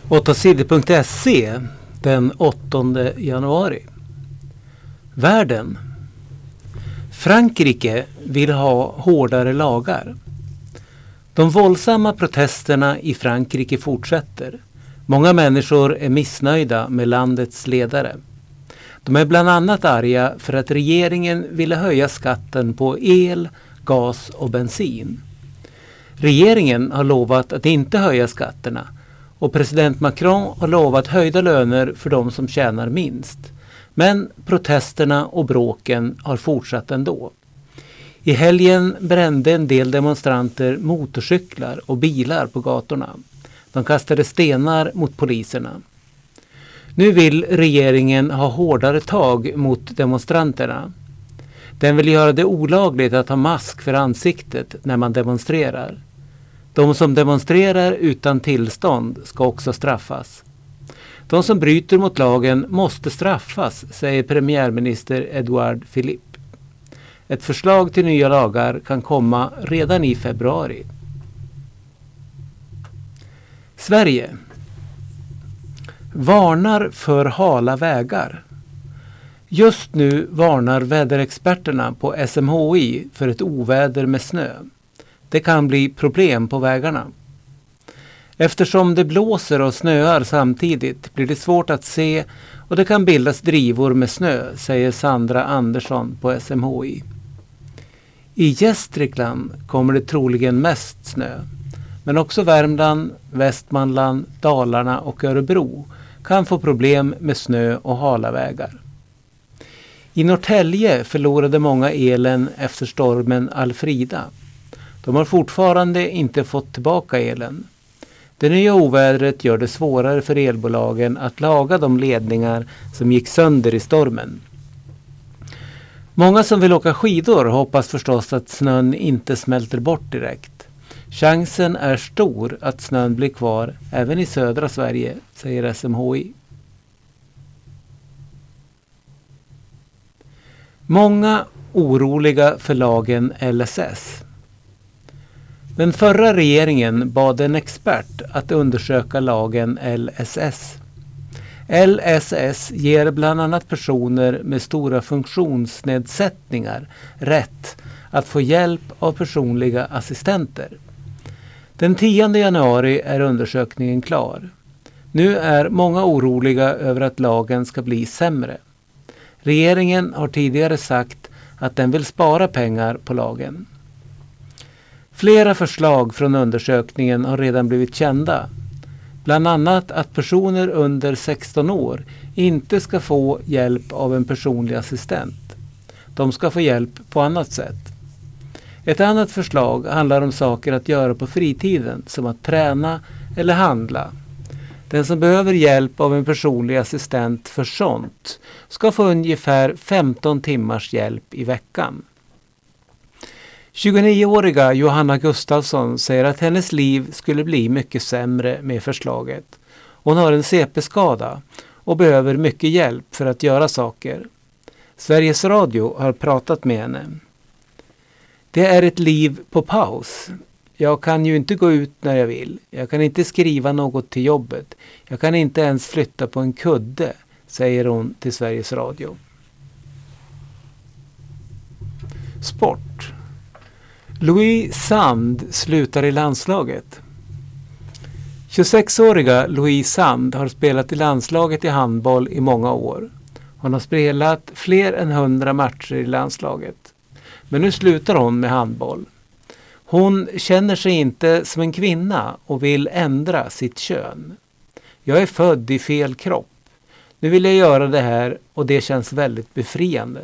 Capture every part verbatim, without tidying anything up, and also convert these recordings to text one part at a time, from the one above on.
åttasidor punkt se den åttonde januari. Världen. Frankrike vill ha hårdare lagar. De våldsamma protesterna i Frankrike fortsätter. Många människor är missnöjda med landets ledare. De är bland annat arga för att regeringen ville höja skatten på el, gas och bensin. Regeringen har lovat att inte höja skatterna och president Macron har lovat höjda löner för de som tjänar minst. Men protesterna och bråken har fortsatt ändå. I helgen brände en del demonstranter motorcyklar och bilar på gatorna. De kastade stenar mot poliserna. Nu vill regeringen ha hårdare tag mot demonstranterna. Den vill göra det olagligt att ha mask för ansiktet när man demonstrerar. De som demonstrerar utan tillstånd ska också straffas. De som bryter mot lagen måste straffas, säger premiärminister Edouard Philippe. Ett förslag till nya lagar kan komma redan i februari. Sverige. Varnar för hala vägar. Just nu varnar väderexperterna på S M H I för ett oväder med snö. Det kan bli problem på vägarna. Eftersom det blåser och snöar samtidigt blir det svårt att se och det kan bildas drivor med snö, säger Sandra Andersson på S M H I. I Gästrikland kommer det troligen mest snö, men också Värmland, Västmanland, Dalarna och Örebro kan få problem med snö och hala vägar. I Norrtälje förlorade många elen efter stormen Alfrida. De har fortfarande inte fått tillbaka elen. Det nya ovädret gör det svårare för elbolagen att laga de ledningar som gick sönder i stormen. Många som vill åka skidor hoppas förstås att snön inte smälter bort direkt. Chansen är stor att snön blir kvar även i södra Sverige, säger S M H I. Många oroliga för lagen L S S. Den förra regeringen bad en expert att undersöka lagen L S S. L S S ger bland annat personer med stora funktionsnedsättningar rätt att få hjälp av personliga assistenter. Den tionde januari är undersökningen klar. Nu är många oroliga över att lagen ska bli sämre. Regeringen har tidigare sagt att den vill spara pengar på lagen. Flera förslag från undersökningen har redan blivit kända. Bland annat att personer under sexton år inte ska få hjälp av en personlig assistent. De ska få hjälp på annat sätt. Ett annat förslag handlar om saker att göra på fritiden, som att träna eller handla. Den som behöver hjälp av en personlig assistent för sånt ska få ungefär femton timmars hjälp i veckan. tjugonioåriga Johanna Gustafsson säger att hennes liv skulle bli mycket sämre med förslaget. Hon har en C P-skada och behöver mycket hjälp för att göra saker. Sveriges Radio har pratat med henne. Det är ett liv på paus. Jag kan ju inte gå ut när jag vill. Jag kan inte skriva något till jobbet. Jag kan inte ens flytta på en kudde, säger hon till Sveriges Radio. Sport. Louise Sand slutar i landslaget. tjugosexåriga Louise Sand har spelat i landslaget i handboll i många år. Hon har spelat fler än hundra matcher i landslaget. Men nu slutar hon med handboll. Hon känner sig inte som en kvinna och vill ändra sitt kön. Jag är född i fel kropp. Nu vill jag göra det här och det känns väldigt befriande.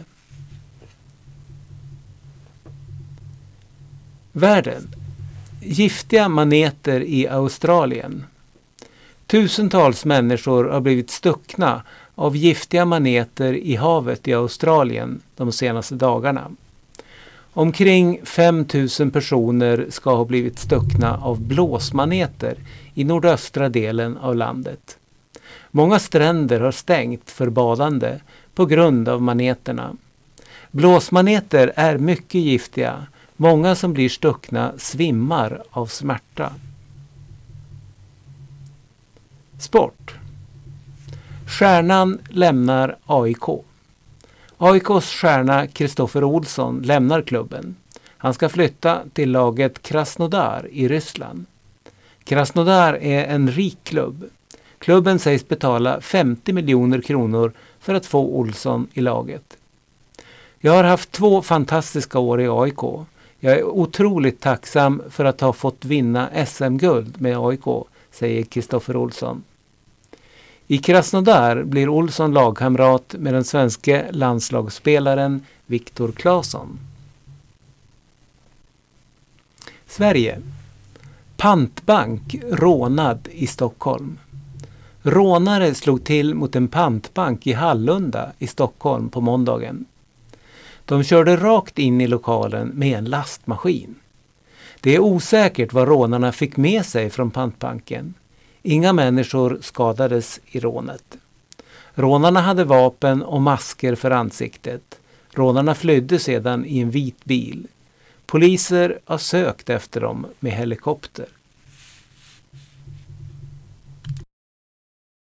Världen. Giftiga maneter i Australien. Tusentals människor har blivit stuckna av giftiga maneter i havet i Australien de senaste dagarna. Omkring fem tusen personer ska ha blivit stuckna av blåsmaneter i nordöstra delen av landet. Många stränder har stängt för badande på grund av maneterna. Blåsmaneter är mycket giftiga. Många som blir stuckna svimmar av smärta. Sport. Stjärnan lämnar A I K. A I K:s stjärna Kristoffer Olsson lämnar klubben. Han ska flytta till laget Krasnodar i Ryssland. Krasnodar är en rik klubb. Klubben sägs betala femtio miljoner kronor för att få Olsson i laget. Jag har haft två fantastiska år i A I K. Jag är otroligt tacksam för att ha fått vinna S M-guld med A I K, säger Kristoffer Olsson. I Krasnodar blir Olsson lagkamrat med den svenska landslagsspelaren Viktor Claesson. Sverige. Pantbank rånad i Stockholm. Rånare slog till mot en pantbank i Hallunda i Stockholm på måndagen. De körde rakt in i lokalen med en lastmaskin. Det är osäkert vad rånarna fick med sig från pantbanken. Inga människor skadades i rånet. Rånarna hade vapen och masker för ansiktet. Rånarna flydde sedan i en vit bil. Poliser har sökt efter dem med helikopter.